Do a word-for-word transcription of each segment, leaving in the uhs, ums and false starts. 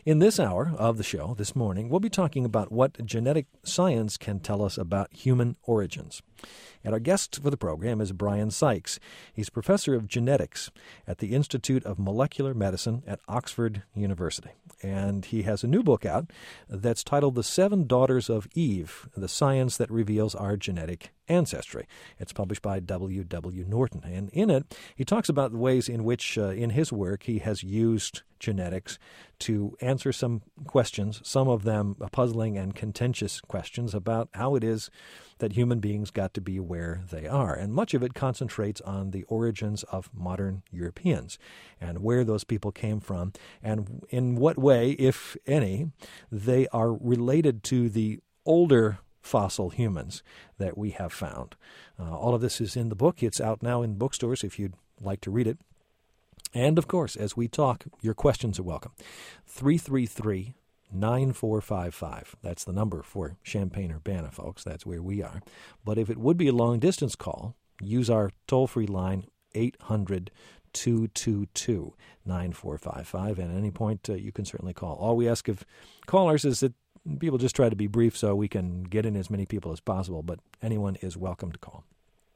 In this hour of the show this morning, we'll be talking about what genetic science can tell us about human origins. And our guest for the program is Brian Sykes. He's professor of genetics at the Institute of Molecular Medicine at Oxford University. And he has a new book out that's titled The Seven Daughters of Eve, The Science That Reveals Our Genetic Ancestry. It's published by W W. Norton. And in it, he talks about the ways in which, uh, in his work, he has used genetics to answer some questions, some of them puzzling and contentious questions about how it is that human beings got to be where they are. And much of it concentrates on the origins of modern Europeans and where those people came from and in what way, if any, they are related to the older fossil humans that we have found. Uh, all of this is in the book. It's out now in bookstores if you'd like to read it. And, of course, as we talk, your questions are welcome. three three three, nine four five five. That's the number for Champaign-Urbana, folks. That's where we are. But if it would be a long-distance call, use our toll-free line, eight hundred, two two two, nine four five five. And at any point, uh, you can certainly call. All we ask of callers is that people just try to be brief so we can get in as many people as possible, but anyone is welcome to call.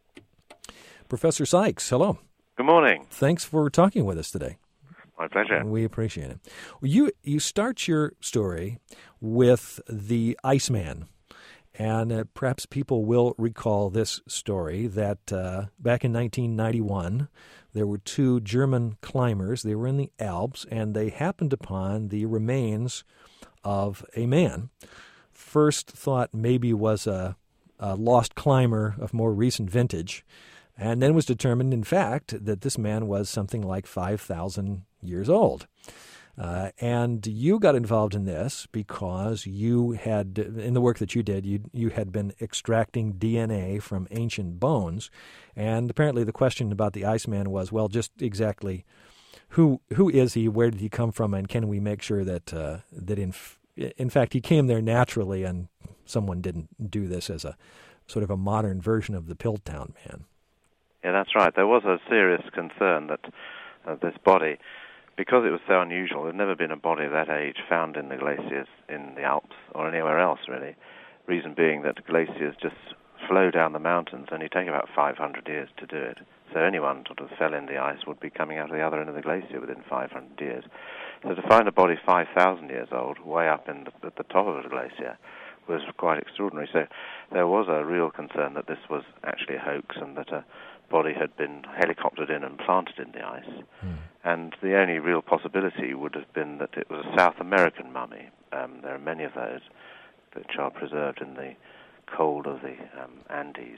Professor Sykes, hello. Good morning. Thanks for talking with us today. My pleasure. We appreciate it. Well, you you start your story with the Iceman, and uh, perhaps people will recall this story that uh, back in nineteen ninety-one, there were two German climbers. They were in the Alps, and they happened upon the remains of a man. First thought maybe was a, a lost climber of more recent vintage, and then was determined, in fact, that this man was something like five thousand years old. Uh, and you got involved in this because you had, in the work that you did, you you had been extracting D N A from ancient bones. And apparently the question about the Iceman was, well, just exactly who who is he, where did he come from, and can we make sure that, uh, that in, in fact, he came there naturally and someone didn't do this as a sort of a modern version of the Piltdown Man? Yeah, that's right. There was a serious concern that uh, this body, because it was so unusual, there had never been a body of that age found in the glaciers in the Alps or anywhere else, really. Reason being that glaciers just flow down the mountains, and you take about five hundred years to do it. So anyone sort of fell in the ice would be coming out of the other end of the glacier within five hundred years. So to find a body five thousand years old, way up in the, at the top of the glacier, was quite extraordinary. So there was a real concern that this was actually a hoax and that a body had been helicoptered in and planted in the ice. Mm. And the only real possibility would have been that it was a South American mummy. Um, there are many of those which are preserved in the cold of the um, Andes.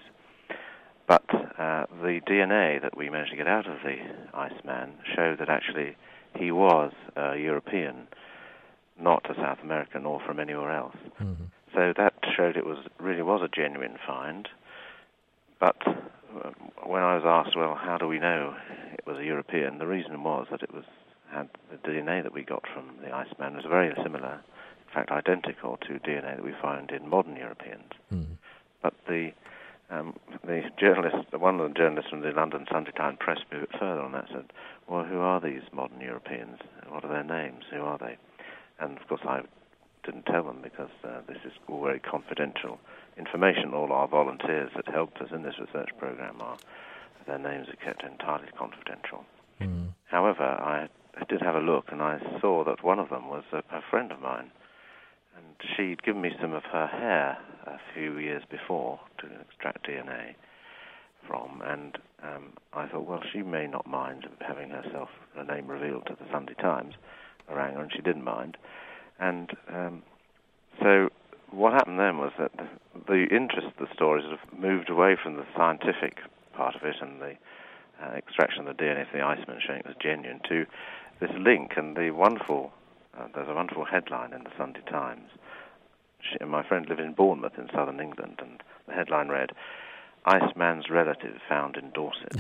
But uh, the D N A that we managed to get out of the Iceman showed that actually he was a European, not a South American or from anywhere else. Mm-hmm. So that showed it was really was a genuine find. But uh, when I was asked, well, how do we know it was a European, the reason was that it was had the D N A that we got from the Iceman was very similar, in fact identical to D N A that we find in modern Europeans. Mm-hmm. But the um, the journalist, one of the journalists from the London Sunday Times pressed me a bit further on that, said, well, who are these modern Europeans? What are their names? Who are they? And of course I didn't tell them because uh, this is all very confidential information. All our volunteers that helped us in this research program, are their names are kept entirely confidential. Mm. However, I, I did have a look, and I saw that one of them was a, a friend of mine, and she'd given me some of her hair a few years before to extract D N A from, and um, I thought, well, she may not mind having herself her name revealed to the Sunday Times. I rang her, and she didn't mind. And um, so what happened then was that the, the interest of the story sort of moved away from the scientific part of it and the uh, extraction of the D N A from the Iceman showing it was genuine to this link. And the wonderful, uh, there's a wonderful headline in the Sunday Times. She, my friend lived in Bournemouth in southern England, and the headline read, Iceman's relative found in Dorset.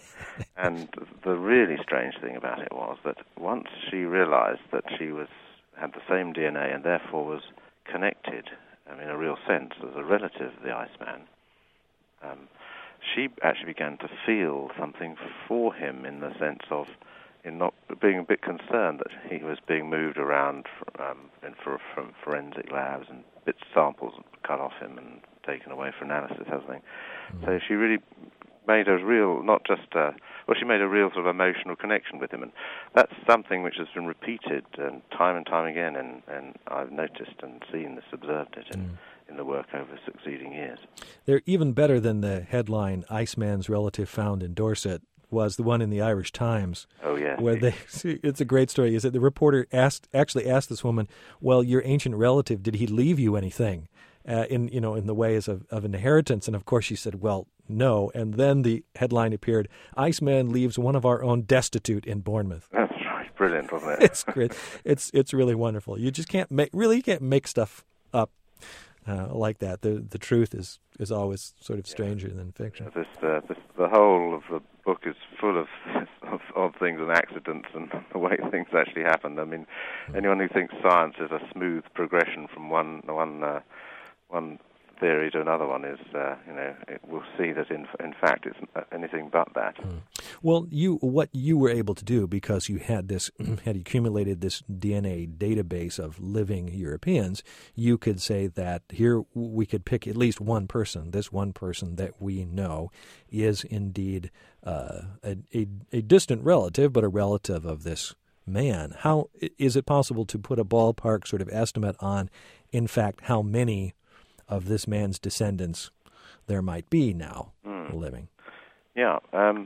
And the really strange thing about it was that once she realized that she was had the same D N A and therefore was connected, um, in a real sense, as a relative of the Iceman, um, she actually began to feel something for him in the sense of in not being a bit concerned that he was being moved around um, in for, from forensic labs and bits samples cut off him and taken away for analysis, everything. Mm. So she really made a real, not just, uh, well, she made a real sort of emotional connection with him, and that's something which has been repeated um, time and time again, and, and I've noticed and seen this, observed it in, mm. in the work over succeeding years. They're even better than the headline, Iceman's relative found in Dorset, was the one in the Irish Times. Oh, yes. Where they, it's a great story, is that the reporter asked, actually asked this woman, well, your ancient relative, did he leave you anything? Uh, in you know in the ways of, of inheritance, and of course she said, well, no. And then the headline appeared, Iceman leaves one of our own destitute in Bournemouth. That's right, brilliant, wasn't it? It's great. It's it's really wonderful. You just can't make really you can't make stuff up uh, like that. The the truth is, is always sort of stranger yeah. than fiction. This, uh, this the whole of the book is full of of odd things and accidents and the way things actually happen. I mean, mm. anyone who thinks science is a smooth progression from one one. Uh, One theory to another one is, uh, you know, it, we'll see that in in fact it's anything but that. Mm. Well, you what you were able to do, because you had this had accumulated this D N A database of living Europeans, you could say that here we could pick at least one person. This one person that we know is indeed uh, a, a a distant relative, but a relative of this man. How is it possible to put a ballpark sort of estimate on, in fact, how many of this man's descendants there might be now mm. living? Yeah. Um,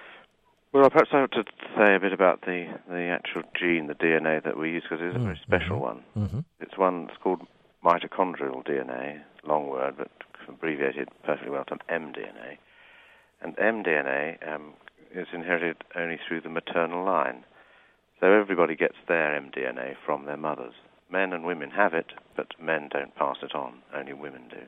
well, perhaps I ought to say a bit about the, the actual gene, the D N A that we use, because it is a mm. very special mm-hmm. one. Mm-hmm. It's one that's called mitochondrial D N A, long word, but abbreviated perfectly well to mDNA. And mDNA um, is inherited only through the maternal line. So everybody gets their mDNA from their mothers. Men and women have it, but men don't pass it on. Only women do.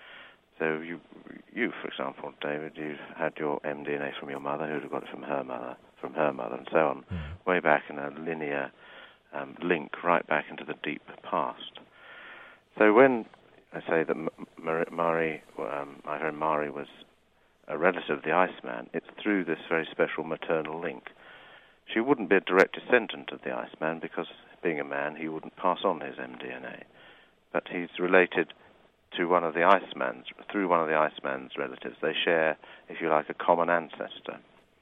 So you, you, for example, David, you've had your mDNA from your mother, who'd have got it from her mother, from her mother, and so on, mm. way back in a linear um, link right back into the deep past. So when I say that Mari, um, my friend Mari, was a relative of the Iceman, it's through this very special maternal link. She wouldn't be a direct descendant of the Iceman because, being a man, he wouldn't pass on his mDNA. But he's related to one of the Iceman's, through one of the Iceman's relatives. They share, if you like, a common ancestor.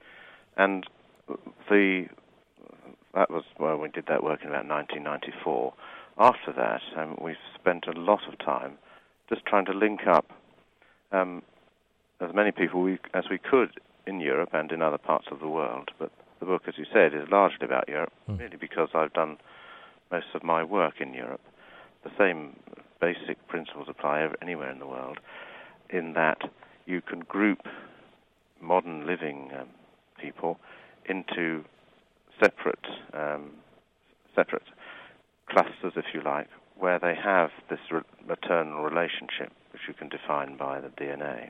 And the that was, well, we did that work in about nineteen ninety-four. After that, um, we've spent a lot of time just trying to link up um, as many people we, as we could in Europe and in other parts of the world. But the book, as you said, is largely about Europe, mm. really because I've done most of my work in Europe. The same basic principles apply anywhere in the world, in that you can group modern living um, people into separate um, separate clusters, if you like, where they have this re- maternal relationship, which you can define by the D N A.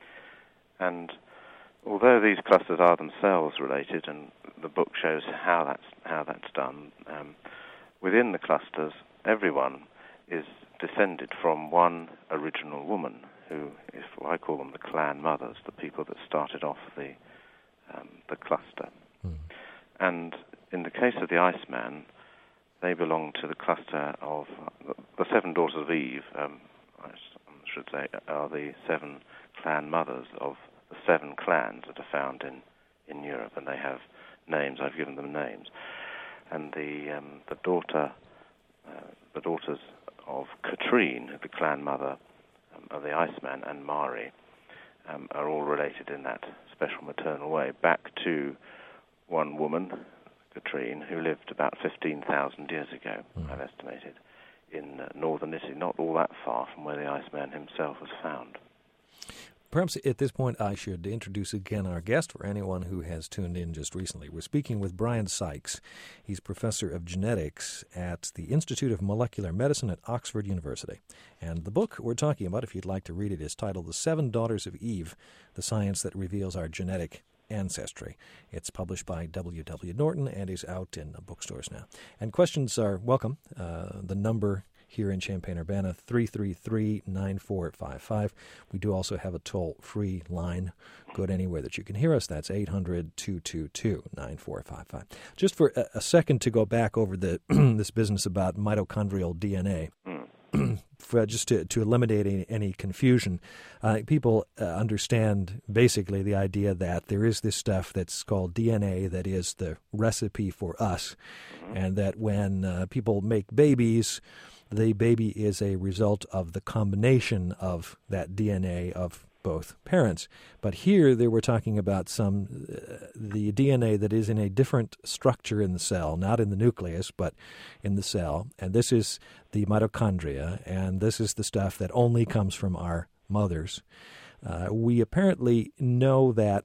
And although these clusters are themselves related, and the book shows how that's how that's done, um, within the clusters, everyone is descended from one original woman, who is, well, I call them the clan mothers, the people that started off the um, the cluster. Mm. And in the case of the Iceman, they belong to the cluster of uh, the seven daughters of Eve. Um, I should say are the seven clan mothers of the seven clans that are found in, in Europe, and they have names. I've given them names, and the um, the daughter, uh, the daughters of Katrine, the clan mother um, of the Iceman, and Mari, um, are all related in that special maternal way back to one woman, Katrine, who lived about fifteen thousand years ago, mm. I've estimated, in uh, northern Italy, not all that far from where the Iceman himself was found. Perhaps at this point I should introduce again our guest for anyone who has tuned in just recently. We're speaking with Brian Sykes. He's professor of genetics at the Institute of Molecular Medicine at Oxford University. And the book we're talking about, if you'd like to read it, is titled The Seven Daughters of Eve, The Science That Reveals Our Genetic Ancestry. It's published by W W. Norton and is out in bookstores now. And questions are welcome. Uh, the number here in Champaign-Urbana, three three three, nine four five five. We do also have a toll-free line. Good anywhere that you can hear us. That's eight hundred, two two two, nine four five five. Just for a, a second to go back over the this business about mitochondrial D N A. For, just to, to eliminate any, any confusion, uh, people uh, understand basically the idea that there is this stuff that's called D N A that is the recipe for us, mm-hmm. and that when uh, people make babies, the baby is a result of the combination of that D N A of both parents. But here they were talking about some uh, the D N A that is in a different structure in the cell, not in the nucleus, but in the cell. And this is the mitochondria, and this is the stuff that only comes from our mothers. Uh, we apparently know that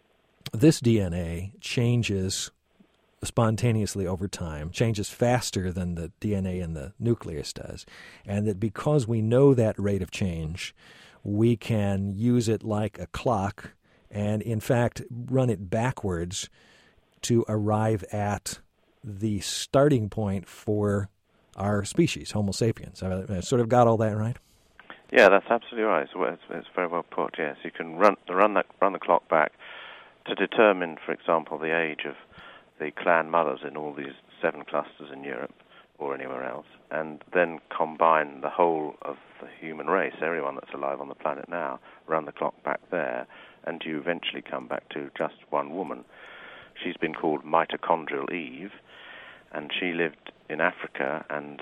this D N A changes spontaneously over time, changes faster than the D N A in the nucleus does, and that because we know that rate of change, we can use it like a clock and, in fact, run it backwards to arrive at the starting point for our species, Homo sapiens. I, I sort of got all that right? Yeah, that's absolutely right. It's, it's, it's very well put, yes. You can run, run, that, run the clock back to determine, for example, the age of the clan mothers in all these seven clusters in Europe or anywhere else, and then combine the whole of the human race, everyone that's alive on the planet now, run the clock back there, and you eventually come back to just one woman. She's been called mitochondrial Eve, and she lived in Africa, and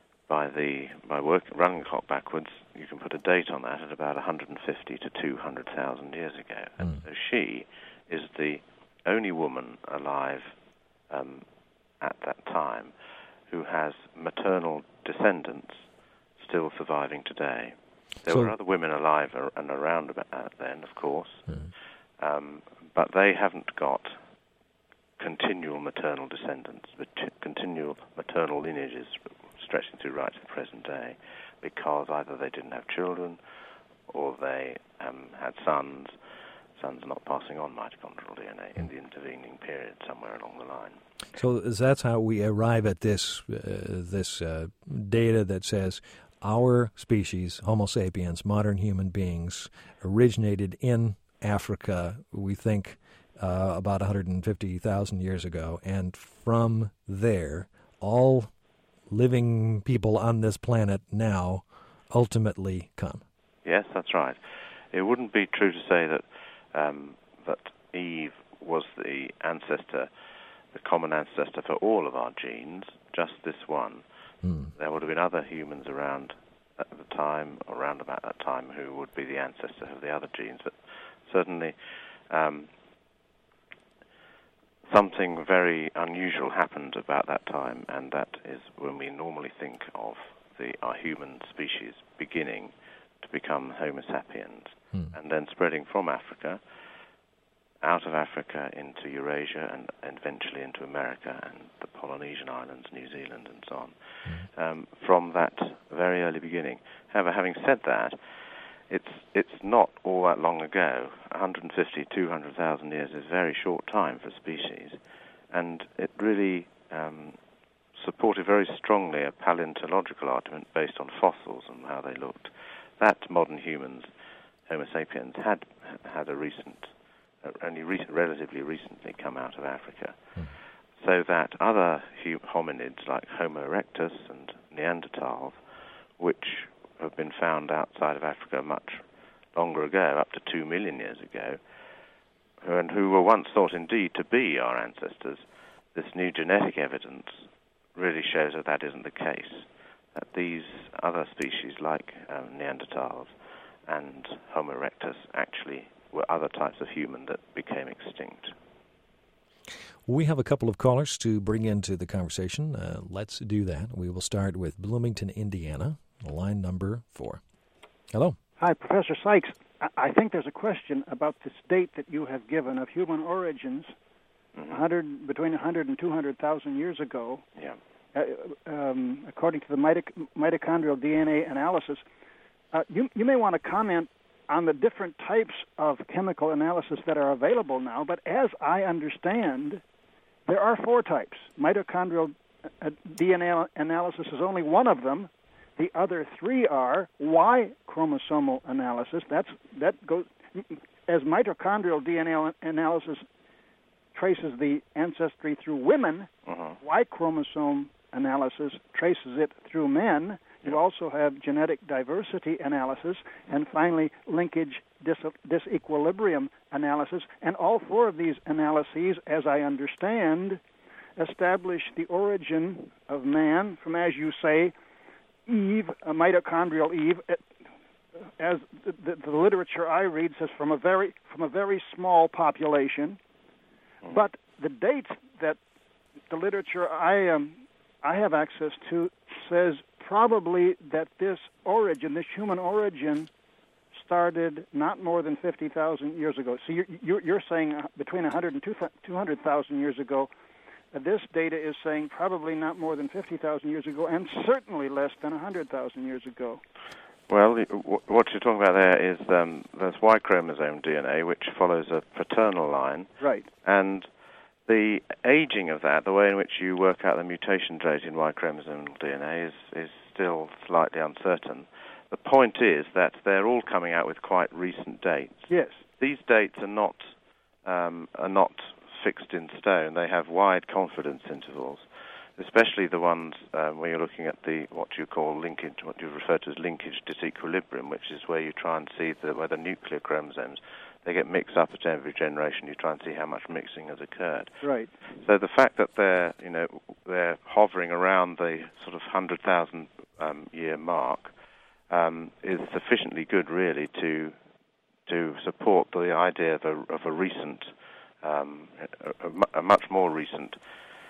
by the by work, running the clock backwards, you can put a date on that at about one hundred fifty to two hundred thousand years ago. Mm. And so she is the only woman alive um, at that time who has maternal descendants still surviving today. There so, were other women alive ar- and around about then, of course, mm. um, but they haven't got continual maternal descendants, but continual maternal lineages stretching through right to the present day, because either they didn't have children or they um, had sons. Sons not passing on mitochondrial D N A in the intervening period somewhere along the line. So that's how we arrive at this uh, this uh, data that says our species, Homo sapiens, modern human beings, originated in Africa, we think, uh, about one hundred fifty thousand years ago, and from there, all living people on this planet now ultimately come. Yes, that's right. It wouldn't be true to say that Um, that Eve was the ancestor, the common ancestor for all of our genes, just this one. Mm. There would have been other humans around at the time, around about that time, who would be the ancestor of the other genes. But certainly um, something very unusual happened about that time, and that is when we normally think of the our human species beginning to become Homo sapiens, hmm. and then spreading from Africa, out of Africa into Eurasia, and, and eventually into America and the Polynesian Islands, New Zealand, and so on, hmm. um, from that very early beginning. However, having said that, it's it's not all that long ago. one hundred fifty, two hundred thousand years is a very short time for species, and it really um, supported very strongly a paleontological argument based on fossils and how they looked, that modern humans, Homo sapiens, had had a recent, uh, only recent, relatively recently come out of Africa, mm. so that other hum- hominids like Homo erectus and Neanderthals, which have been found outside of Africa much longer ago, up to two million years ago, and who were once thought indeed to be our ancestors, this new genetic evidence really shows that that isn't the case. That these other species, like um, Neanderthals and Homo erectus, actually were other types of human that became extinct. We have a couple of callers to bring into the conversation. Uh, let's do that. We will start with Bloomington, Indiana, line number four. Hello. Hi, Professor Sykes. I think there's a question about this date that you have given of human origins, mm-hmm. one hundred, between one hundred and two hundred thousand years ago. Yeah. Uh, um, according to the mitoch- mitochondrial D N A analysis. Uh, you, you may want to comment on the different types of chemical analysis that are available now, but as I understand, there are four types. Mitochondrial uh, D N A analysis is only one of them, The other three are Y chromosomal analysis. That's that goes as mitochondrial D N A analysis traces the ancestry through women. Uh-huh. Y chromosome analysis traces it through men. You Yeah. also have genetic diversity analysis, and finally linkage dis- disequilibrium analysis. And all four of these analyses, as I understand, establish the origin of man from, as you say, Eve, a mitochondrial Eve. As the, the, the literature I read says, from a very from a very small population. Mm-hmm. But the dates that the literature I um, I have access to says probably that this origin, this human origin, started not more than fifty thousand years ago. So you're, you're, you're saying between one hundred and two hundred thousand years ago. Uh, this data is saying probably not more than fifty thousand years ago, and certainly less than one hundred thousand years ago. Well, what you're talking about there is um, there's Y chromosome D N A, which follows a paternal line. Right. And the aging of that, the way in which you work out the mutation rate in Y chromosomal D N A is, is still slightly uncertain. The point is that they're all coming out with quite recent dates. Yes. These dates are not um, are not fixed in stone. They have wide confidence intervals, especially the ones um, where you're looking at the what you call linkage, what you refer to as linkage disequilibrium, which is where you try and see the, where the nuclear chromosomes, they get mixed up at every generation. You try and see how much mixing has occurred. Right. So the fact that they're, you know, they're hovering around the sort of one hundred thousand um, year mark um, is sufficiently good, really, to to support the idea of a, of a recent, um, a, a much more recent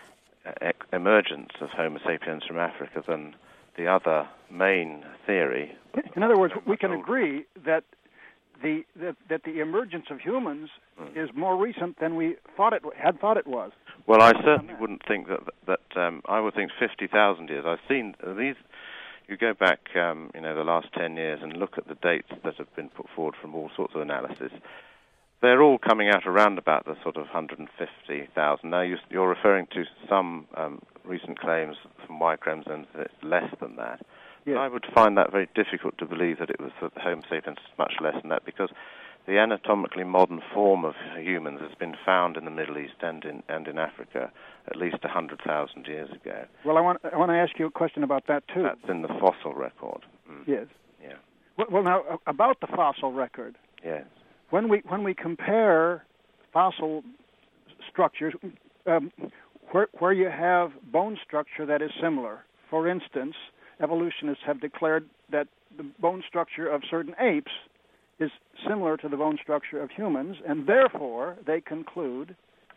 emergence of Homo sapiens from Africa than the other main theory. In other words, we can agree that the that, that the emergence of humans mm. is more recent than we thought it had thought it was. Well, I certainly wouldn't think that that um, I would think fifty thousand years. I've seen these. You go back, um, you know, the last ten years and look at the dates that have been put forward from all sorts of analysis. They're all coming out around about the sort of one hundred fifty thousand. Now, you're referring to some um, recent claims from Y chromosomes that it's less than that. Yes. I would find that very difficult to believe that it was that Homo sapiens much less than that, because the anatomically modern form of humans has been found in the Middle East and in and in Africa at least one hundred thousand years ago. Well, I want I want to ask you a question about that too. That's in the fossil record. Mm. Yes. Yeah. Well, well, now about the fossil record. Yes. When we when we compare fossil structures, um, where where you have bone structure that is similar, for instance, evolutionists have declared that the bone structure of certain apes is similar to the bone structure of humans, and therefore they conclude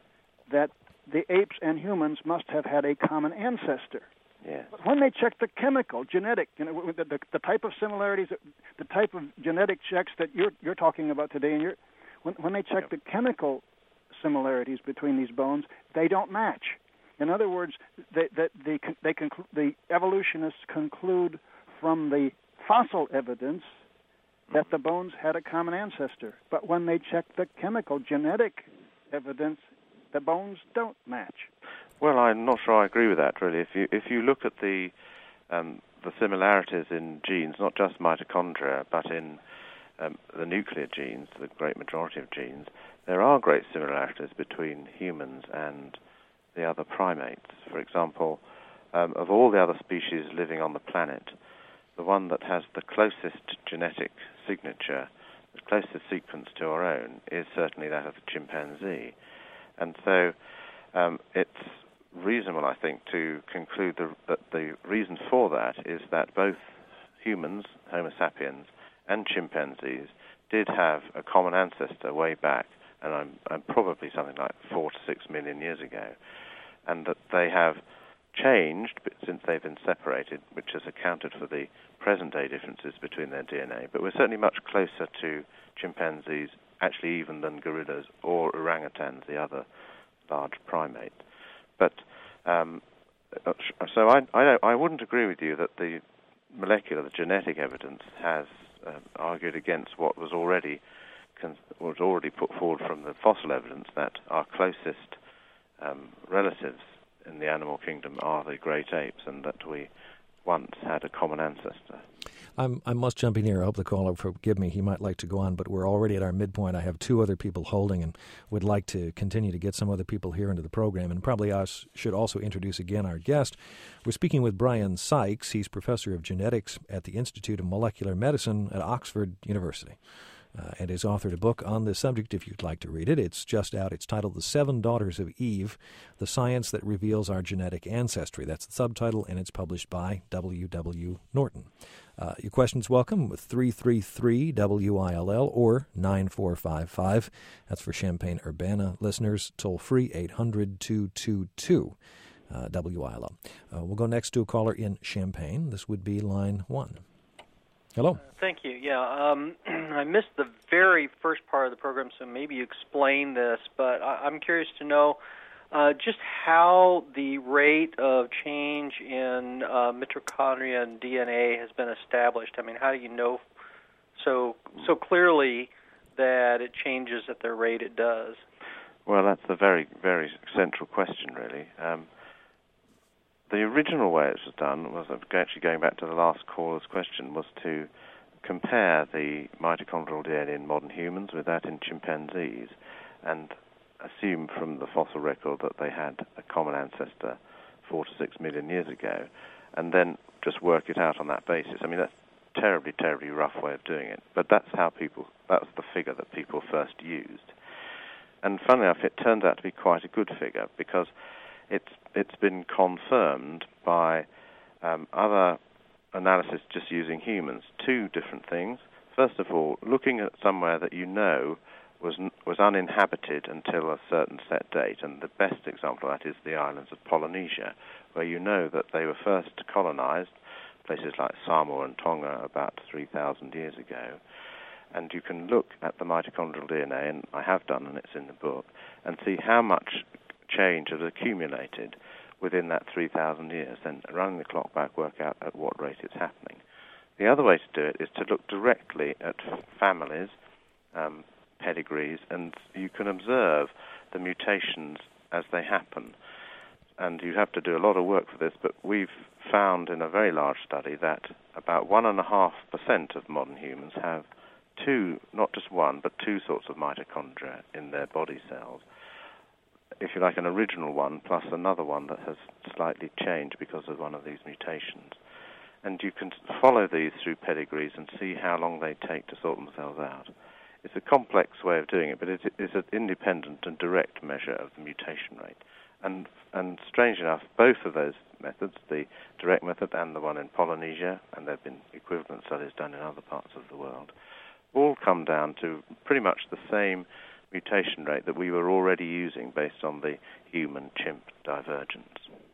that the apes and humans must have had a common ancestor. Yes. But when they check the chemical, genetic, you know, the, the, the type of similarities, the type of genetic checks that you're you're talking about today, and you're, when when they check yep. the chemical similarities between these bones, they don't match. In other words, they they they, they conclu- the evolutionists conclude from the fossil evidence that the bones had a common ancestor. But when they check the chemical genetic evidence, the bones don't match. Well, I'm not sure I agree with that, really. If you if you look at the um, the similarities in genes, not just mitochondria, but in um, the nuclear genes, the great majority of genes, there are great similarities between humans and the other primates. For example, um, of all the other species living on the planet, the one that has the closest genetic signature, the closest sequence to our own, is certainly that of the chimpanzee. And so um, it's reasonable, I think, to conclude the, that the reason for that is that both humans, Homo sapiens, and chimpanzees did have a common ancestor way back, and I'm, I'm probably something like four to six million years ago, and that they have changed since they've been separated, which has accounted for the present-day differences between their D N A. But we're certainly much closer to chimpanzees, actually even than gorillas or orangutans, the other large primate. But um, so I I, don't, I wouldn't agree with you that the molecular, the genetic evidence has uh, argued against what was already con- was already put forward from the fossil evidence, that our closest um, relatives in the animal kingdom are the great apes, and that we once had a common ancestor. I'm, I must jump in here. I hope the caller will forgive me. He might like to go on, but we're already at our midpoint. I have two other people holding and would like to continue to get some other people here into the program. And probably I should also introduce again our guest. We're speaking with Brian Sykes. He's professor of genetics at the Institute of Molecular Medicine at Oxford University. Uh, and has authored a book on this subject if you'd like to read it. It's just out. It's titled The Seven Daughters of Eve, The Science That Reveals Our Genetic Ancestry. That's the subtitle, and it's published by W W. Norton. Uh, your questions welcome with three three three W I L L or nine four five five. That's for Champaign-Urbana listeners. Toll free eight hundred two two two W I L L. Uh, we'll go next to a caller in Champaign. This would be line one. Hello. Uh, thank you. Yeah, um, I missed the very first part of the program, so maybe you explain this, but I, I'm curious to know uh, just how the rate of change in uh, mitochondria and D N A has been established. I mean, how do you know so so clearly that it changes at the rate it does? Well, that's a very, very central question, really. Um, The original way it was done was, actually going back to the last caller's question, was to compare the mitochondrial D N A in modern humans with that in chimpanzees and assume from the fossil record that they had a common ancestor four to six million years ago, and then just work it out on that basis. I mean, that's a terribly, terribly rough way of doing it, but that's how people, that's the figure that people first used. And funnily enough, it turns out to be quite a good figure because It's it's been confirmed by um, other analysis just using humans. Two different things. First of all, looking at somewhere that you know was was uninhabited until a certain set date, and the best example of that is the islands of Polynesia, where you know that they were first colonized, places like Samoa and Tonga about three thousand years ago. And you can look at the mitochondrial D N A, and I have done, and it's in the book, and see how much change has accumulated within that three thousand years, then running the clock back, work out at what rate it's happening. The other way to do it is to look directly at families, um, pedigrees, and you can observe the mutations as they happen. And you have to do a lot of work for this, but we've found in a very large study that about one and a half percent of modern humans have two, not just one, but two sorts of mitochondria in their body cells. If you like, an original one plus another one that has slightly changed because of one of these mutations. And you can follow these through pedigrees and see how long they take to sort themselves out. It's a complex way of doing it, but it is an independent and direct measure of the mutation rate. And and strange enough, both of those methods, the direct method and the one in Polynesia, and there have been equivalent studies done in other parts of the world, all come down to pretty much the same mutation rate that we were already using based on the human-chimp divergence.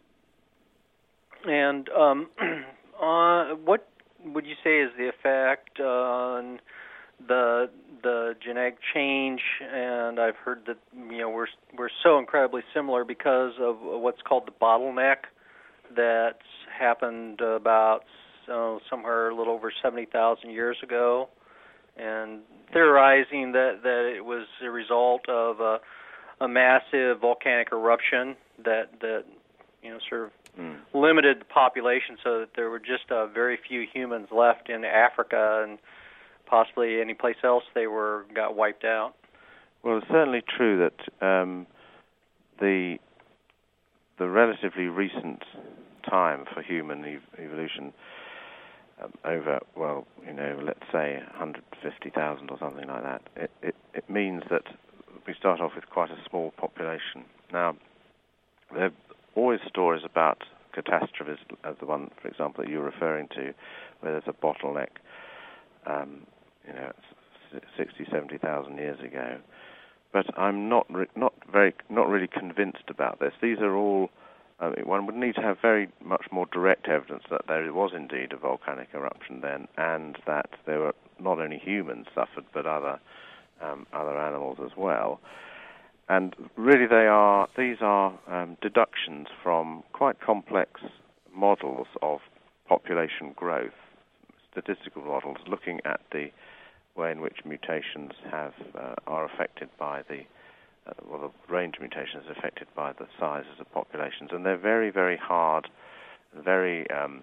And um, uh, what would you say is the effect on the the genetic change? And I've heard that you know we're we're so incredibly similar because of what's called the bottleneck that's happened about uh, somewhere a little over seventy thousand years ago. And theorizing that, that it was a result of a, a massive volcanic eruption that, that you know, sort of mm. limited the population so that there were just uh, very few humans left in Africa, and possibly any place else they were got wiped out. Well, it's certainly true that um, the the relatively recent time for human ev- evolution Um, over, well, you know, let's say one hundred fifty thousand or something like that, it, it, it means that we start off with quite a small population. Now, there are always stories about catastrophes, as the one, for example, that you're referring to, where there's a bottleneck, um, you know, sixty, seventy thousand years ago. But I'm not re- not very, not really convinced about this. These are all I mean, one would need to have very much more direct evidence that there was indeed a volcanic eruption then, and that there were not only humans suffered, but other um, other animals as well. And really, they are these are um, deductions from quite complex models of population growth, statistical models looking at the way in which mutations have uh, are affected by the Uh, well, the range of mutations is affected by the sizes of populations, and they're very, very hard, very um,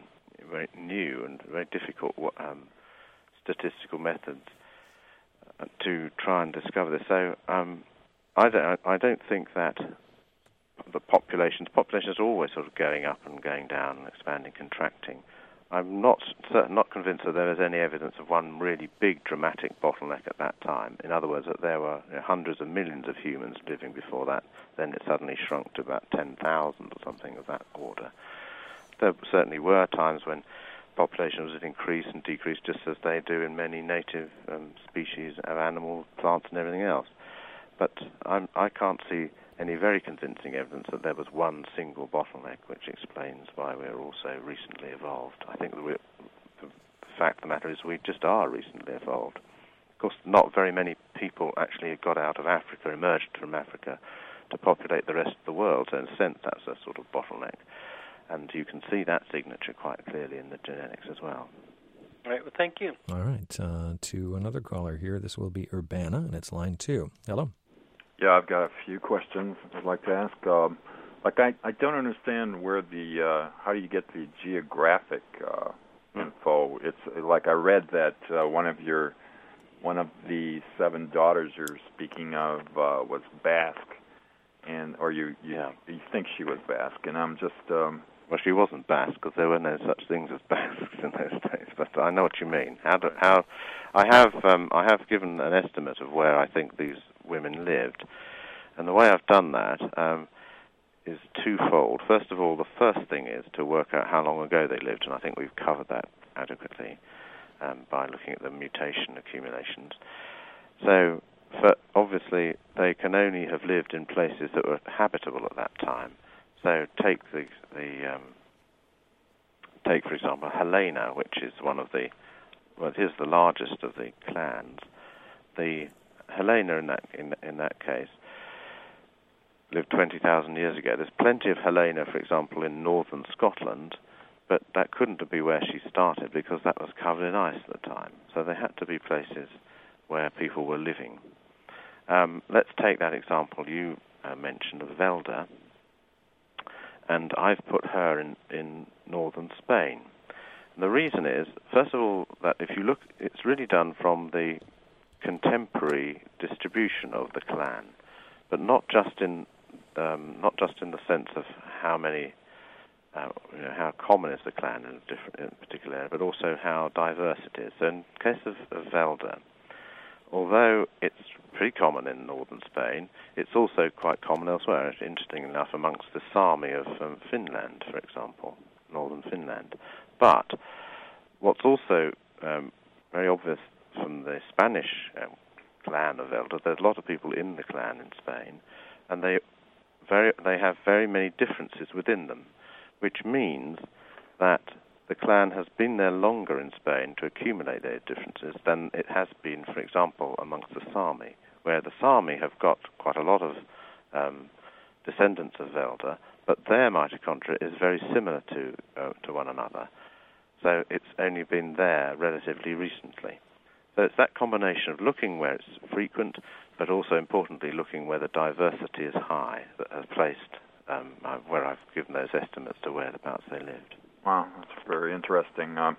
very new and very difficult um, statistical methods uh, to try and discover this. So um, I don't I don't think that the populations populations are always sort of going up and going down, expanding, contracting. I'm not certain, not convinced that there is any evidence of one really big dramatic bottleneck at that time. In other words, that there were you know, hundreds of millions of humans living before that. Then it suddenly shrunk to about ten thousand or something of that order. There certainly were times when populations would increase and decrease just as they do in many native um, species of animals, plants, and everything else. But I'm, I can't see any very convincing evidence that there was one single bottleneck which explains why we're also recently evolved. I think that we're, the fact of the matter is we just are recently evolved. Of course, not very many people actually got out of Africa, emerged from Africa to populate the rest of the world, so in a sense that's a sort of bottleneck. And you can see that signature quite clearly in the genetics as well. All right, well, thank you. All right, uh, to another caller here. This will be Urbana, and it's line two. Hello. Yeah, I've got a few questions I'd like to ask. Um, like, I, I don't understand where the, uh, how do you get the geographic uh, info? It's like I read that uh, one of your, one of the seven daughters you're speaking of uh, was Basque, and or you you, yeah. you think she was Basque, and I'm just. Um, well, she wasn't Basque because there were no such things as Basques in those days. But I know what you mean. How do, how I have um, I have given an estimate of where I think these women lived, and the way I've done that um, is twofold. First of all, the first thing is to work out how long ago they lived, and I think we've covered that adequately um, by looking at the mutation accumulations. So, for, obviously, they can only have lived in places that were habitable at that time. So, take the the um, take for example Helena, which is one of the well, it is the largest of the clans. The Helena in that in, in that case lived twenty thousand years ago. There's plenty of Helena, for example, in northern Scotland, but that couldn't be where she started because that was covered in ice at the time. So they had to be places where people were living. Um, let's take that example you uh, mentioned of Velda, and I've put her in, in northern Spain. And the reason is, first of all, that if you look, it's really done from the contemporary distribution of the clan, but not just in um, not just in the sense of how many, uh, you know, how common is the clan in a different, in a particular area, but also how diverse it is. So in the case of, of Velda, although it's pretty common in northern Spain, it's also quite common elsewhere. Interesting enough, amongst the Sami of um, Finland, for example, northern Finland. But what's also um, very obvious from the Spanish um, clan of Velda, there's a lot of people in the clan in Spain, and they very they have very many differences within them, which means that the clan has been there longer in Spain to accumulate those differences than it has been, for example, amongst the Sami, where the Sami have got quite a lot of um, descendants of Velda, but their mitochondria is very similar to uh, to one another. So it's only been there relatively recently. So it's that combination of looking where it's frequent, but also importantly looking where the diversity is high that has placed um, where I've given those estimates to whereabouts they lived. Wow, that's very interesting. Um,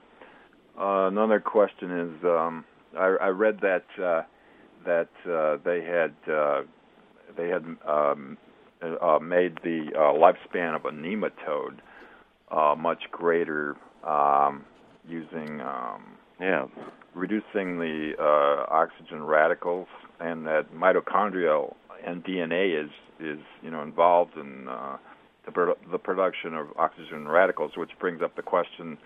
uh, another question is, um, I, I read that uh, that uh, they had uh, they had um, uh, made the uh, lifespan of a nematode uh, much greater um, using um, yeah. reducing the uh, oxygen radicals, and that mitochondrial and D N A is is you know involved in uh, the, pro- the production of oxygen radicals, which brings up the question: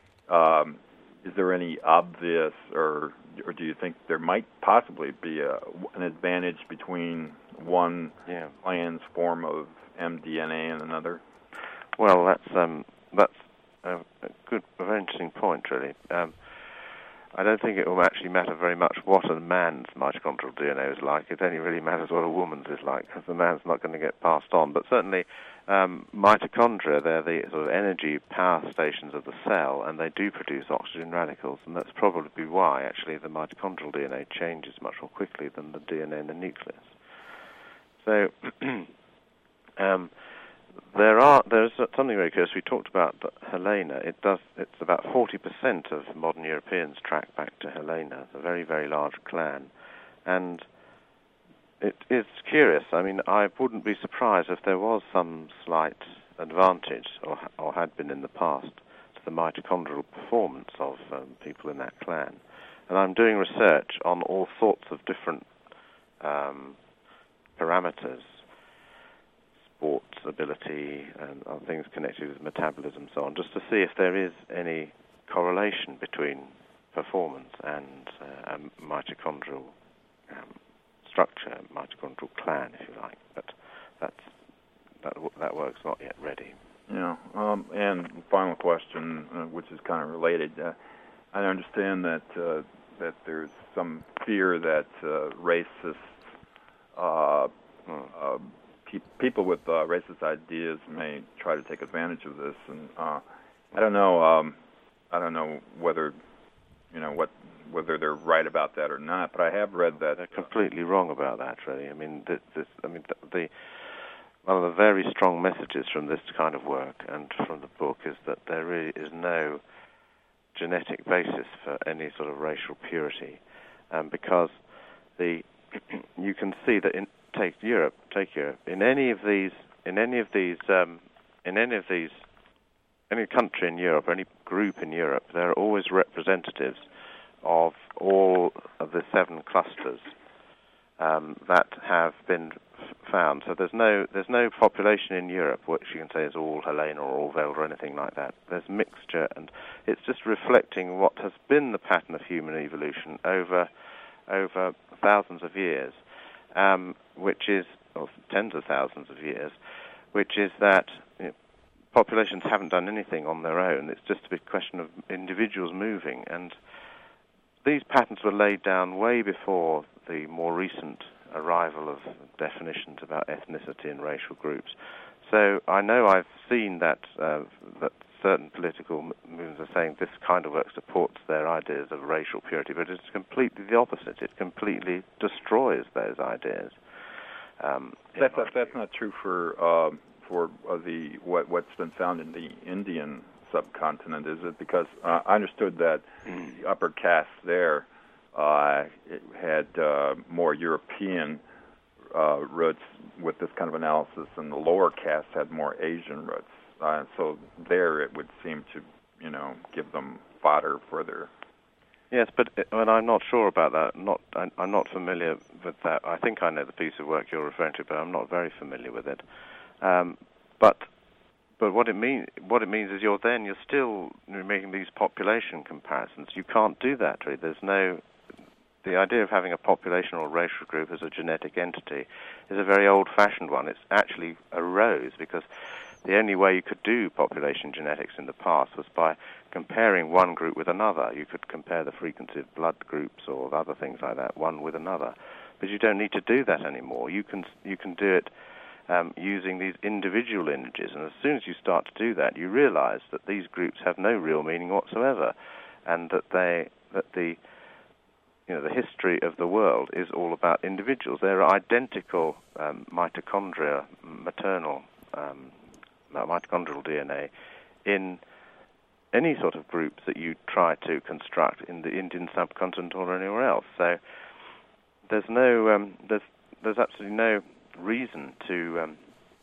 um, is there any obvious, or or do you think there might possibly be a, an advantage between one yeah. clan's form of m D N A and another? Well, that's um, that's a, a good, a very interesting point, really. Um, I don't think it will actually matter very much what a man's mitochondrial D N A is like. It only really matters what a woman's is like, because the man's not going to get passed on. But certainly, um, mitochondria, they're the sort of energy power stations of the cell, and they do produce oxygen radicals, and that's probably why, actually, the mitochondrial D N A changes much more quickly than the D N A in the nucleus. So, um, there are there's something very curious. We talked about Helena. It does. It's about forty percent of modern Europeans track back to Helena. It's a very very large clan, and it is curious. I mean, I wouldn't be surprised if there was some slight advantage, or or had been in the past, to the mitochondrial performance of um, people in that clan. And I'm doing research on all sorts of different um, parameters. Sports ability and other things connected with metabolism and so on, just to see if there is any correlation between performance and uh, a mitochondrial um, structure, mitochondrial clan, if you like. But that's, that that work's not yet ready. Yeah, um, and final question, uh, which is kind of related. Uh, I understand that uh, that there's some fear that uh, racists uh, hmm. uh, people with uh, racist ideas may try to take advantage of this, and uh, I don't know. Um, I don't know whether you know what whether they're right about that or not. But I have read that they're completely wrong about that. Really, I mean, this, this, I mean, the, the one of the very strong messages from this kind of work and from the book is that there really is no genetic basis for any sort of racial purity, um, because the you can see that in Take Europe. Take Europe. In any of these, in any of these, um, in any of these, any country in Europe, any group in Europe, there are always representatives of all of the seven clusters um, that have been f- found. So there's no, there's no population in Europe which you can say is all Helena or all Veld or anything like that. There's mixture, and it's just reflecting what has been the pattern of human evolution over, over thousands of years. Um, which is, or tens of thousands of years, which is that you know, populations haven't done anything on their own. It's just a big question of individuals moving. And these patterns were laid down way before the more recent arrival of definitions about ethnicity and racial groups. So I know I've seen that uh, that certain political movements are saying this kind of work supports their ideas of racial purity, but it's completely the opposite. It completely destroys those ideas. Um, that's not, that's not true for uh, for uh, the what what's been found in the Indian subcontinent, is it? Because uh, I understood that mm. the upper caste there uh, it had uh, more European uh, roots with this kind of analysis, and the lower caste had more Asian roots. Uh, so there, it would seem to, you know, give them fodder for their. Yes, but well, I'm not sure about that. Not, I, I'm not familiar with that. I think I know the piece of work you're referring to, but I'm not very familiar with it. Um, but, but what it means, what it means is you're then you're still making these population comparisons. You can't do that. Really. There's no. The idea of having a population or racial group as a genetic entity is a very old-fashioned one. It's actually arose because the only way you could do population genetics in the past was by comparing one group with another. You could compare the frequency of blood groups or other things like that, one with another. But you don't need to do that anymore. You can you can do it um, using these individual lineages. And as soon as you start to do that, you realize that these groups have no real meaning whatsoever, and that they that the you know the history of the world is all about individuals. There are identical um, mitochondria, maternal. Um, mitochondrial D N A in any sort of groups that you try to construct in the Indian subcontinent or anywhere else. So there's no, um, there's there's absolutely no reason to um,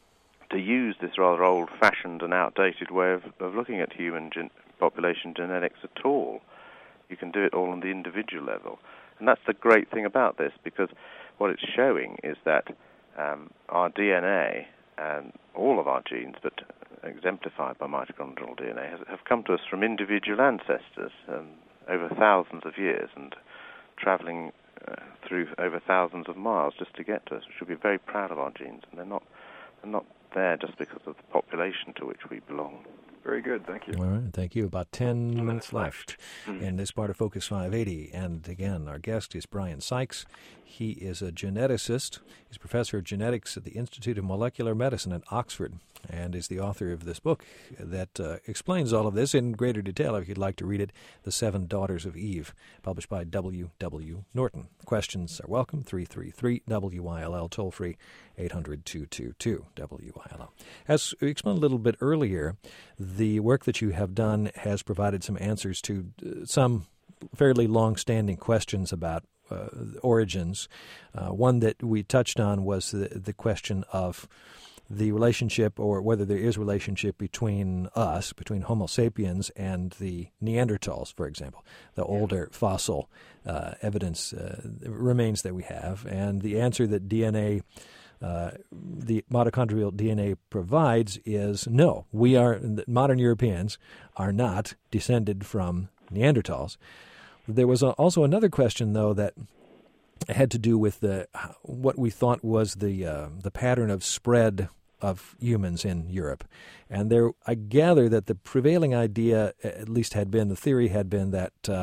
to use this rather old-fashioned and outdated way of, of looking at human gen- population genetics at all. You can do it all on the individual level, and that's the great thing about this, because what it's showing is that um, our D N A and all of our genes, but exemplified by mitochondrial D N A, has, have come to us from individual ancestors um, over thousands of years and traveling uh, through over thousands of miles just to get to us. We should be very proud of our genes, and they're not, they're not there just because of the population to which we belong. Very good. Thank you. All right. Thank you. About ten minutes left in this part of Focus five eighty. And again, our guest is Brian Sykes. He is a geneticist. He's professor of genetics at the Institute of Molecular Medicine at Oxford and is the author of this book that uh, explains all of this in greater detail, if you'd like to read it, The Seven Daughters of Eve, published by W W. Norton. Questions are welcome, three three three W I L L, toll-free, eight hundred, two two two, W I L L. As we explained a little bit earlier, the work that you have done has provided some answers to uh, some fairly long-standing questions about uh, origins. Uh, one that we touched on was the, the question of the relationship, or whether there is relationship between us, between Homo sapiens and the Neanderthals, for example, the older fossil uh, evidence uh, remains that we have. And the answer that D N A, uh, the mitochondrial D N A provides is no, we are, modern Europeans are not descended from Neanderthals. There was a, also another question, though, that had to do with the what we thought was the uh, the pattern of spread of humans in Europe. And there, I gather that the prevailing idea, at least had been, the theory had been that uh,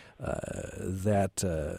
uh, that uh,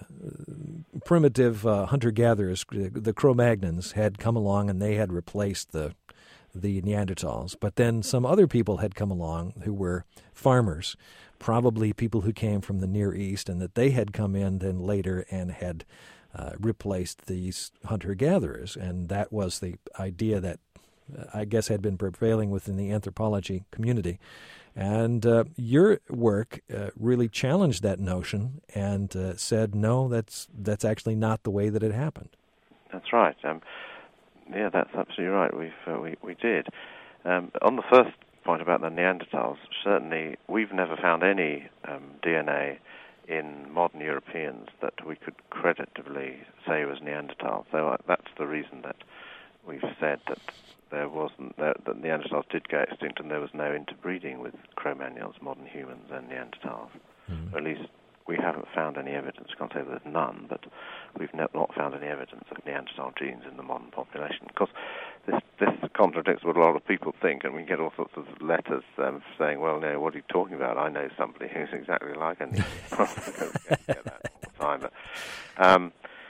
primitive uh, hunter-gatherers, the Cro-Magnons, had come along and they had replaced the the Neanderthals. But then some other people had come along who were farmers, probably people who came from the Near East, and that they had come in then later and had uh, replaced these hunter-gatherers. And that was the idea that uh, I guess had been prevailing within the anthropology community. And uh, your work uh, really challenged that notion and uh, said, no, that's that's actually not the way that it happened. That's right. Um, yeah, that's absolutely right. We've uh, we we did. Um, on the first point about the Neanderthals, certainly we've never found any um, D N A in modern Europeans that we could creditably say was Neanderthal. So uh, that's the reason that we've said that there wasn't that, that Neanderthals did go extinct, and there was no interbreeding with Cro-Magnons, modern humans, and Neanderthals. Mm-hmm. Or at least we haven't found any evidence. I can't say there's none, but we've not found any evidence of Neanderthal genes in the modern population. Of course, this, this contradicts what a lot of people think, and we get all sorts of letters um, saying, well, no, what are you talking about? I know somebody who's exactly like a Neanderthal. Get that all the time. But, um,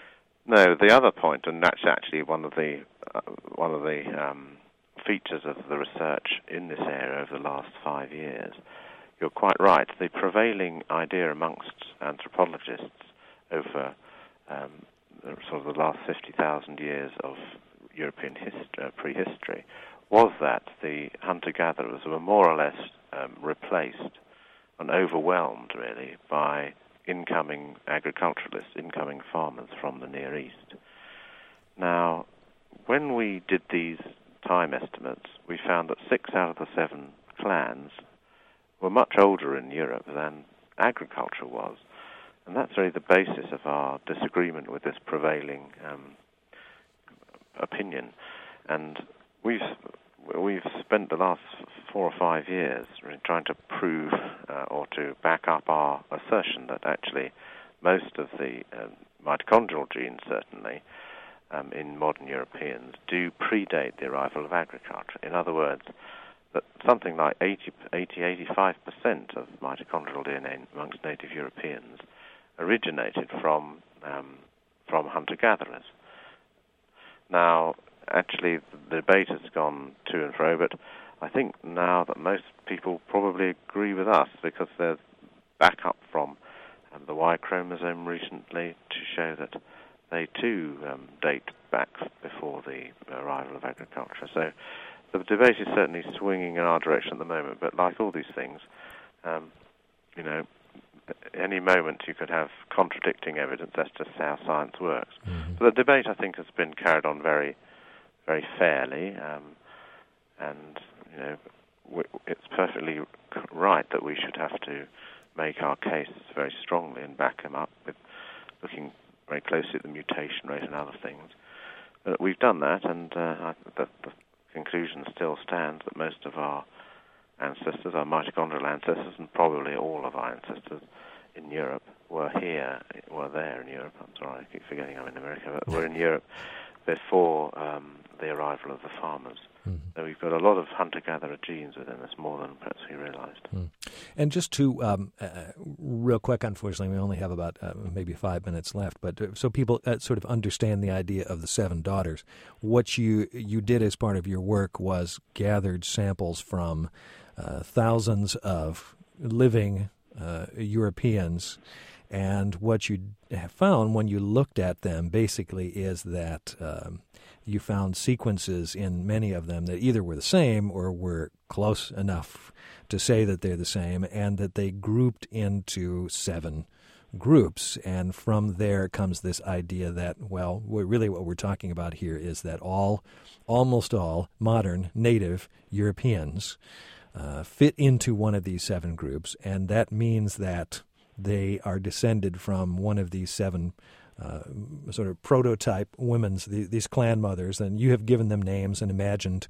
no, the other point, and that's actually one of the uh, one of the um, features of the research in this area over the last five years, you're quite right. The prevailing idea amongst anthropologists over um, sort of the last fifty thousand years of European hist- uh, prehistory was that the hunter-gatherers were more or less um, replaced and overwhelmed, really, by incoming agriculturalists, incoming farmers from the Near East. Now, when we did these time estimates, we found that six out of the seven clans were much older in Europe than agriculture was. And that's really the basis of our disagreement with this prevailing um, opinion. And we've we've spent the last four or five years really trying to prove uh, or to back up our assertion that actually most of the uh, mitochondrial genes, certainly, um, in modern Europeans, do predate the arrival of agriculture. In other words, that something like eighty, eighty, eighty-five percent of mitochondrial D N A amongst native Europeans originated from um, from hunter-gatherers. Now, actually, the debate has gone to and fro, but I think now that most people probably agree with us, because there's backup from um, the Y chromosome recently to show that they too um, date back before the arrival of agriculture. So the debate is certainly swinging in our direction at the moment, but like all these things, um, you know, any moment you could have contradicting evidence. That's just how science works. Mm-hmm. But the debate, I think, has been carried on very, very fairly, um, and you know, w- it's perfectly right that we should have to make our case very strongly and back them up with looking very closely at the mutation rate and other things. But we've done that, and uh, the, the conclusion still stands that most of our ancestors, our mitochondrial ancestors, and probably all of our ancestors in Europe were here, were there in Europe. I'm sorry, I keep forgetting I'm in America, but were in Europe before um, the arrival of the farmers. Mm-hmm. So we've got a lot of hunter-gatherer genes within us, more than perhaps we realized. Mm. And just to, um, uh, real quick, unfortunately, we only have about uh, maybe five minutes left, but uh, so people uh, sort of understand the idea of the seven daughters, what you you did as part of your work was gathered samples from uh, thousands of living uh, Europeans, and what you have found when you looked at them basically is that um, you found sequences in many of them that either were the same or were close enough to say that they're the same, and that they grouped into seven groups. And from there comes this idea that, well, really what we're talking about here is that all, almost all modern native Europeans uh, fit into one of these seven groups, and that means that they are descended from one of these seven uh, sort of prototype women's, the, these clan mothers, and you have given them names and imagined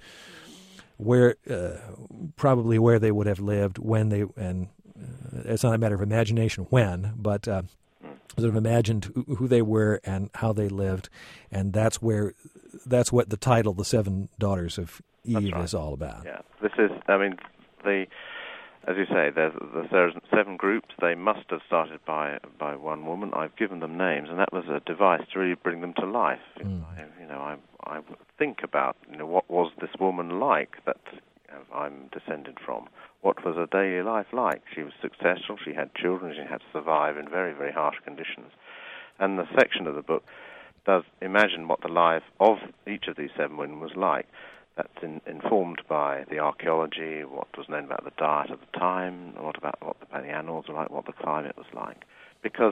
where, uh, probably where they would have lived when they, and uh, it's not a matter of imagination when, but uh, sort of imagined who, who they were and how they lived, and that's where, that's what the title, The Seven Daughters of Eve, right. is all about. Yeah, this is, I mean, the... As you say, there's, there's seven groups. They must have started by by one woman. I've given them names, and that was a device to really bring them to life. Mm. I, you know, I I think about you know what was this woman like that I'm descended from. What was her daily life like? She was successful. She had children. She had to survive in very very harsh conditions. And the section of the book does imagine what the life of each of these seven women was like. That's in, informed by the archaeology, what was known about the diet of the time, what about what the, the animals were like, what the climate was like. Because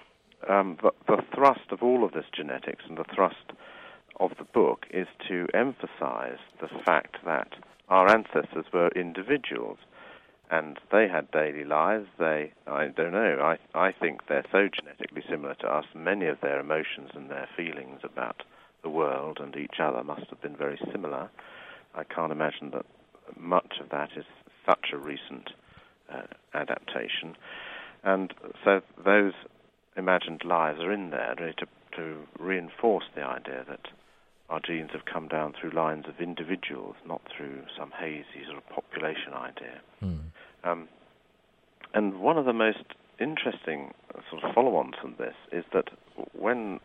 um, the, the thrust of all of this genetics and the thrust of the book is to emphasize the fact that our ancestors were individuals and they had daily lives. They, I don't know, I, I think they're so genetically similar to us. Many of their emotions and their feelings about the world and each other must have been very similar. I can't imagine that much of that is such a recent uh, adaptation. And so those imagined lives are in there really to, to reinforce the idea that our genes have come down through lines of individuals, not through some hazy sort of population idea. Mm. Um, and one of the most interesting sort of follow-ons from this is that when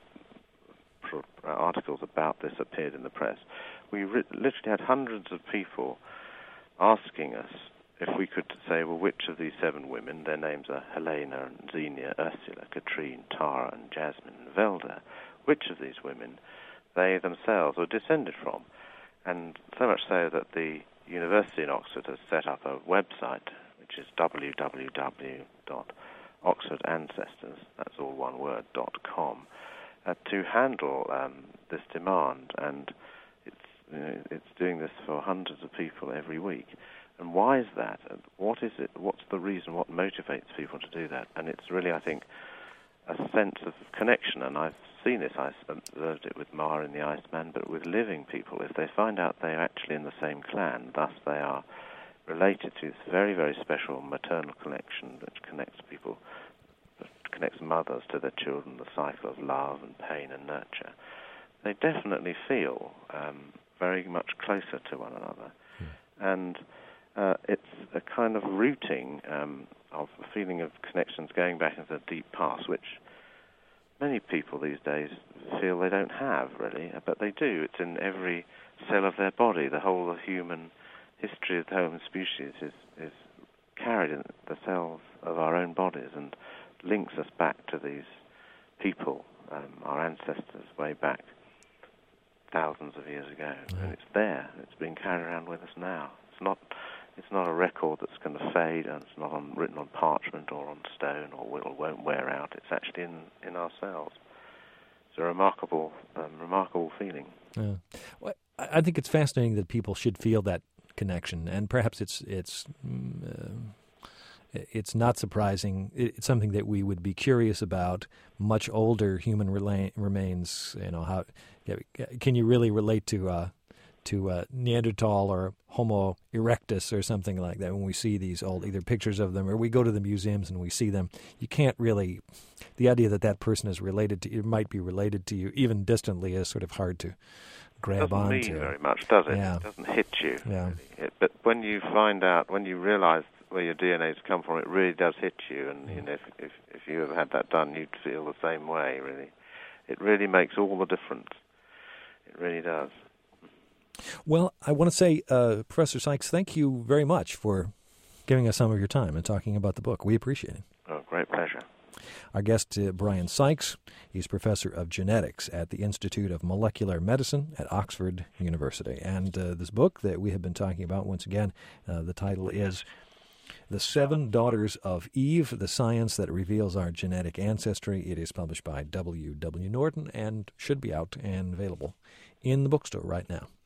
articles about this appeared in the press, we re- literally had hundreds of people asking us if we could say, well, which of these seven women, their names are Helena and Xenia, Ursula, Katrine, Tara and Jasmine and Velda, which of these women they themselves were descended from. And so much so that the University in Oxford has set up a website, which is w w w dot oxford ancestors, that's all one word, dot com, Uh, to handle um, this demand, and it's you know, it's doing this for hundreds of people every week. And why is that? And what is it? What's the reason? What motivates people to do that? And it's really, I think, a sense of connection. And I've seen this. I observed it with Ma in the Iceman, but with living people, if they find out they're actually in the same clan, thus they are related to this very, very special maternal connection that connects people. Connects mothers to their children, the cycle of love and pain and nurture, they definitely feel um, very much closer to one another. Mm. And uh, it's a kind of rooting um, of a feeling of connections going back into the deep past, which many people these days feel they don't have, really, but they do. It's in every cell of their body. The whole of human history of the Homo species is, is carried in the cells of our own bodies, and links us back to these people, um, our ancestors, way back thousands of years ago. Mm. And it's there. It's being carried around with us now. It's not. It's not a record that's going to fade, and it's not on, written on parchment or on stone, or will, won't wear out. It's actually in, in ourselves. It's a remarkable, um, remarkable feeling. Yeah. Well, I think it's fascinating that people should feel that connection, and perhaps it's it's. Uh, It's not surprising. It's something that we would be curious about. Much older human rela- remains. You know, how can you really relate to uh, to uh, Neanderthal or Homo erectus or something like that? When we see these old either pictures of them, or we go to the museums and we see them, you can't really. The idea that that person is related to you, might be related to you, even distantly, is sort of hard to grab doesn't onto. mean very much, does it? Yeah. It doesn't hit you. Yeah. It, but when you find out, when you realize where your D N A's come from, it really does hit you. And you know, if, if if you ever had that done, you'd feel the same way. Really, it really makes all the difference. It really does. Well, I want to say, uh, Professor Sykes, thank you very much for giving us some of your time and talking about the book. We appreciate it. Oh, great pleasure. Our guest, uh, Brian Sykes. He's professor of genetics at the Institute of Molecular Medicine at Oxford University. And uh, this book that we have been talking about, once again, uh, the title is The Seven Daughters of Eve, The Science That Reveals Our Genetic Ancestry. It is published by W W. Norton and should be out and available in the bookstore right now.